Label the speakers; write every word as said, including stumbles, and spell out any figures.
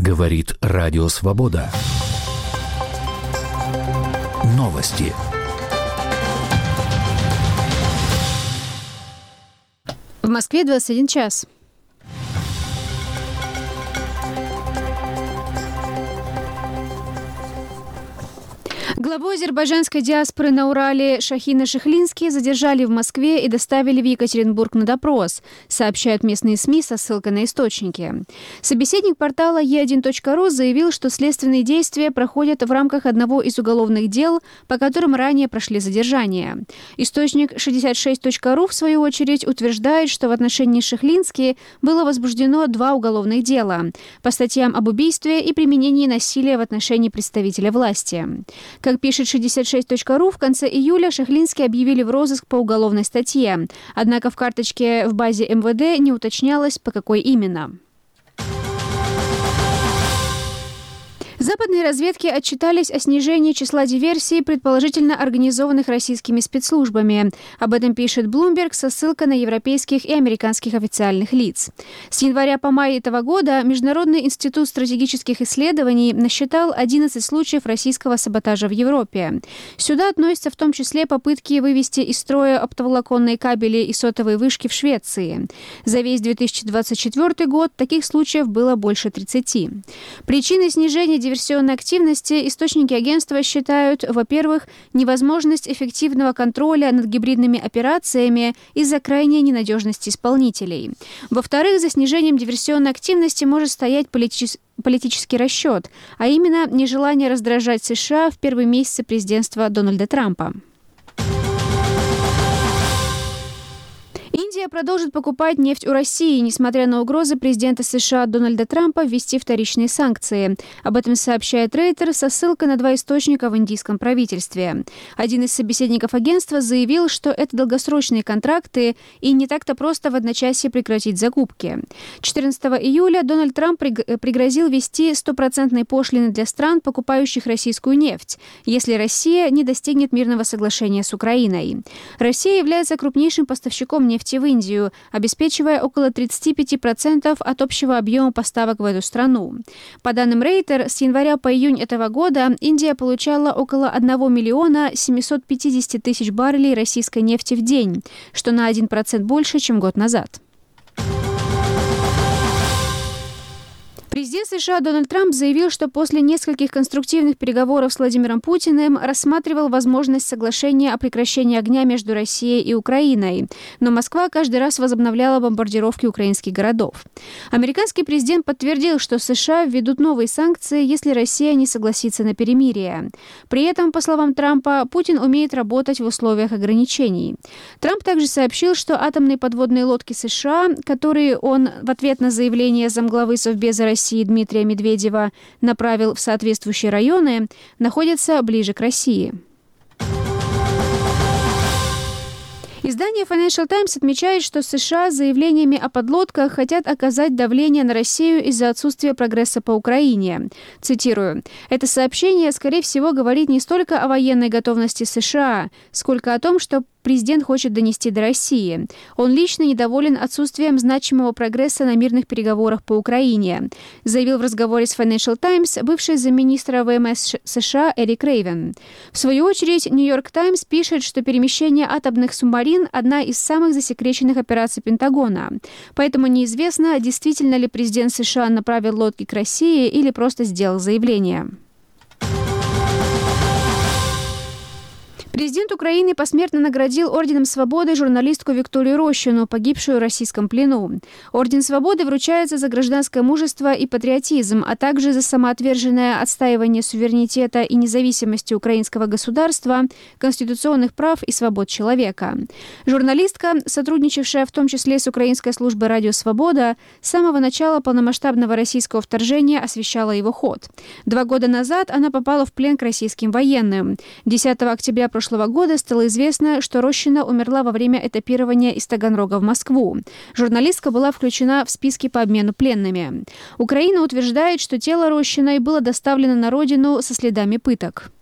Speaker 1: Говорит Радио Свобода. Новости.
Speaker 2: В Москве двадцать один час. Главу азербайджанской диаспоры на Урале Шахина Шихлинский задержали в Москве и доставили в Екатеринбург на допрос, сообщают местные СМИ со ссылкой на источники. Собеседник портала е один точка ру заявил, что следственные действия проходят в рамках одного из уголовных дел, по которым ранее прошли задержания. Источник шестьдесят шесть точка ру, в свою очередь, утверждает, что в отношении Шихлински было возбуждено два уголовных дела по статьям об убийстве и применении насилия в отношении представителя власти. Как пишет шестьдесят шесть точка ру, в конце июля Шихлинский объявили в розыск по уголовной статье. Однако в карточке в базе эм вэ дэ не уточнялось, по какой именно. Западные разведки отчитались о снижении числа диверсий, предположительно организованных российскими спецслужбами. Об этом пишет Bloomberg со ссылкой на европейских и американских официальных лиц. С января по май этого года Международный институт стратегических исследований насчитал одиннадцать случаев российского саботажа в Европе. Сюда относятся в том числе попытки вывести из строя оптоволоконные кабели и сотовые вышки в Швеции. За весь две тысячи двадцать четвёртый год таких случаев было больше тридцати. Причиной снижения диверсии диверсионной активности источники агентства считают, во-первых, невозможность эффективного контроля над гибридными операциями из-за крайней ненадежности исполнителей. Во-вторых, за снижением диверсионной активности может стоять политический политический расчет, а именно нежелание раздражать США в первые месяцы президентства Дональда Трампа. Индия продолжит покупать нефть у России, несмотря на угрозы президента США Дональда Трампа ввести вторичные санкции. Об этом сообщает Рейтер со ссылкой на два источника в индийском правительстве. Один из собеседников агентства заявил, что это долгосрочные контракты и не так-то просто в одночасье прекратить закупки. четырнадцатого июля Дональд Трамп пригрозил ввести стопроцентные пошлины для стран, покупающих российскую нефть, если Россия не достигнет мирного соглашения с Украиной. Россия является крупнейшим поставщиком нефти в Индию, обеспечивая около тридцать пять процентов от общего объема поставок в эту страну. По данным Рейтер, с января по июнь этого года Индия получала около одного миллиона семисот пятидесяти тысяч баррелей российской нефти в день, что на один процент больше, чем год назад. Президент США Дональд Трамп заявил, что после нескольких конструктивных переговоров с Владимиром Путиным рассматривал возможность соглашения о прекращении огня между Россией и Украиной. Но Москва каждый раз возобновляла бомбардировки украинских городов. Американский президент подтвердил, что США введут новые санкции, если Россия не согласится на перемирие. При этом, по словам Трампа, Путин умеет работать в условиях ограничений. Трамп также сообщил, что атомные подводные лодки США, которые он в ответ на заявление замглавы Совбеза России Дмитрия Медведева направил в соответствующие районы, находятся ближе к России. Издание Financial Times отмечает, что США заявлениями о подлодках хотят оказать давление на Россию из-за отсутствия прогресса по Украине. Цитирую. «Это сообщение, скорее всего, говорит не столько о военной готовности США, сколько о том, что президент хочет донести до России. Он лично недоволен отсутствием значимого прогресса на мирных переговорах по Украине», заявил в разговоре с Financial Times бывший замминистра ВМС США Эрик Рейвен. В свою очередь, Нью-Йорк Таймс пишет, что перемещение атомных субмарин – одна из самых засекреченных операций Пентагона. Поэтому неизвестно, действительно ли президент США направил лодки к России или просто сделал заявление. Президент Украины посмертно наградил Орденом Свободы журналистку Викторию Рощину, погибшую в российском плену. Орден Свободы вручается за гражданское мужество и патриотизм, а также за самоотверженное отстаивание суверенитета и независимости украинского государства, конституционных прав и свобод человека. Журналистка, сотрудничавшая в том числе с украинской службой «Радио Свобода», с самого начала полномасштабного российского вторжения освещала его ход. Два года назад она попала в плен к российским военным. десятого октября прошлого года стало известно, что Рощина умерла во время этапирования из Таганрога в Москву. Журналистка была включена в списки по обмену пленными. Украина утверждает, что тело Рощиной было доставлено на родину со следами пыток.